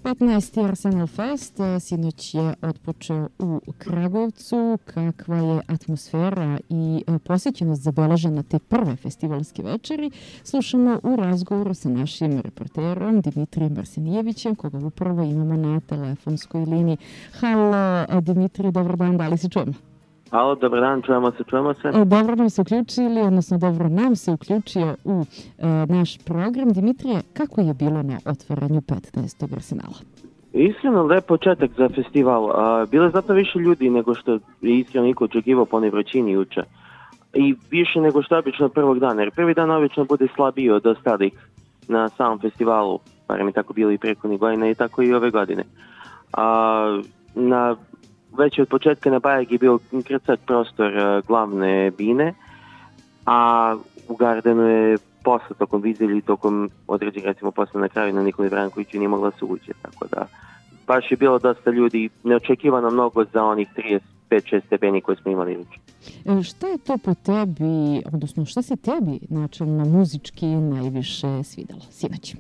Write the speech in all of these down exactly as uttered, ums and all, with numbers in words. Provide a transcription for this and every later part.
petnaesti. Arsenal Fest sinoć je otpočeo u Kragujevcu. Kakva je atmosfera i posjećenost zabeležena te prve festivalske večeri, slušamo u razgovoru sa našim reporterom Dimitrijem Arsenijevićem, koga upravo imamo na telefonskoj liniji. Halo, Dimitrij, dobar dan, da li se čujemo? Halo, dobar dan, čujemo se, čujemo se. Dobro nam se uključili, odnosno dobro nam se uključio u e, naš program. Dimitrije, kako je bilo na otvaranju petnaestog. Arsenala? Iskreno, lep početak za festival. A, bilo je znatno više ljudi nego što je iskreno niko očekivao po onoj vrućini juče. I više nego što obično prvog dana, jer prvi dan obično bude slabiji od ostalih na samom festivalu, barem je tako bilo i prethodnih godina i tako i ove godine. A, na Već od početka na Bajeg je bio krcat prostor uh, glavne bine, a u Gardenu je posle tokom vidjeli, tokom određenih, recimo posle na kraju na Nikoli Brankoviću nije mogla se ući, tako da baš je bilo dosta ljudi, neočekivano mnogo za onih trideset pet šest stepeni koje smo imali juče. E, šta je to po tebi, odnosno šta se tebi načelno muzički najviše svidalo sinoć?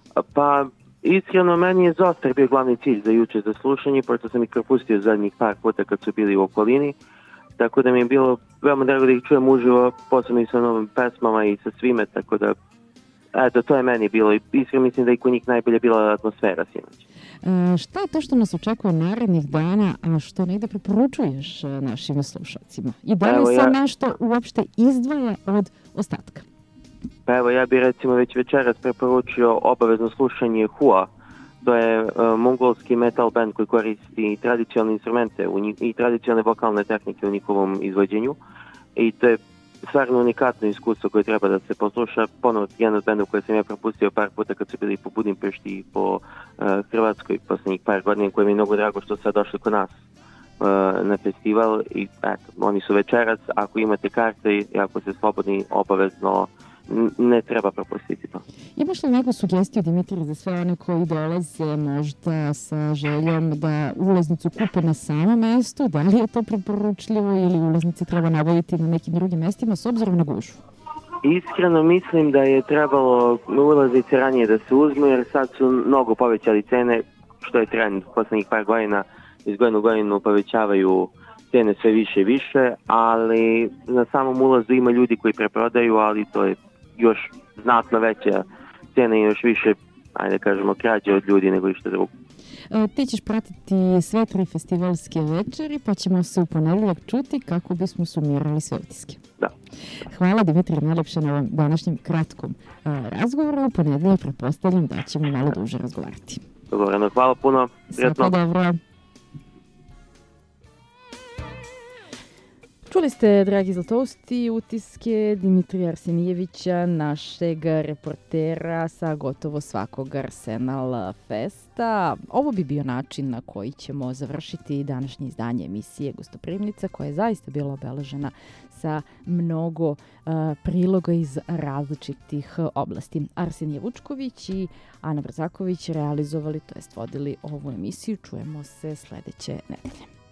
Pa iskreno, meni je Zostar bio glavni cilj za juče za slušanje, pošto sam ih propustio zadnjih par puta kad su bili u okolini, tako da mi je bilo veoma drago da ih čujem uživo, posebno i sa novim pesmama i sa svime, tako da, eto, to je meni bilo i iskreno mislim da i kod njih najbolje bila atmosfera sinoć. E, šta je to što nas očekuje narednih dana, a što negde preporučuješ našim slušalcima? I da li se ja... nešto uopšte izdvaja od ostatka? Pa evo, ja bih recimo već večeras preporučio obavezno slušanje Hua. To je uh, mongolski metal band koji koristi tradicionalne instrumente u njih, i tradicionalne vokalne tehnike u njihovom izvođenju. I to je stvarno unikatno iskustvo koje treba da se posluša. Ponovno jedan od bendova koje sam ja propustio par puta kad su bili po Budimpešti i po uh, Hrvatskoj posljednjih par godina, koje mi je mnogo drago što su sad došli kod nas uh, na festival. I eto, oni su večeras, ako imate karte i ako ste slobodni, obavezno ne treba propustiti to. Imaš li neku sugestiju, Dimitrij, za sve one koji dolaze možda sa željom da ulaznicu kupe na samom mestu? Da li je to preporučljivo ili ulaznice treba nabaviti na nekim drugim mestima s obzirom na gužvu? Iskreno mislim da je trebalo ulaznice ranije da se uzmu, jer sad su mnogo povećali cene, što je trend poslednjih par godina, iz godinu u godinu povećavaju cene sve više i više, ali na samom ulazu ima ljudi koji preprodaju, ali to je još znatno veća cena i još više, ajde kažemo, krađe od ljudi nego išta drugo. E, ti ćeš pratiti sve tri festivalske večeri, pa ćemo se u ponedeljak čuti kako bismo sumirali sve utiske. Da. Hvala, Dimitrij, najlepše na ovom današnjem kratkom a, razgovoru. U ponedeljak pretpostavljam da ćemo malo duže razgovarati. Dogovoreno, hvala puno. Svako dobro. Čuli ste, dragi Zlatousti, utiske Dimitrija Arsenijevića, našeg reportera sa gotovo svakog Arsenal Festa. Ovo bi bio način na koji ćemo završiti današnje izdanje emisije Gostoprimnica, koja je zaista bila obeležena sa mnogo uh, priloga iz različitih oblasti. Arsenije Vučković i Ana Brzaković realizovali, to jest vodili ovu emisiju. Čujemo se sledeće nedelje.